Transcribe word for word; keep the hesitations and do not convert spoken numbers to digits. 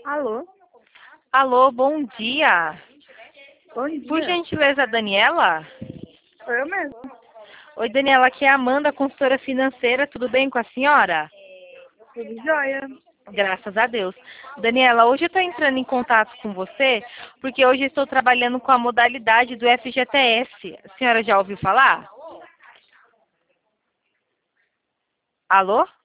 Alô? Alô, bom dia. Bom Por dia. gentileza, Daniela? Sou eu mesmo. Oi, Daniela, aqui é a Amanda, consultora financeira. Tudo bem com a senhora? Tudo jóia? Graças a Deus. Daniela, hoje eu estou entrando em contato com você porque hoje eu estou trabalhando com a modalidade do F G T S. A senhora já ouviu falar? Alô?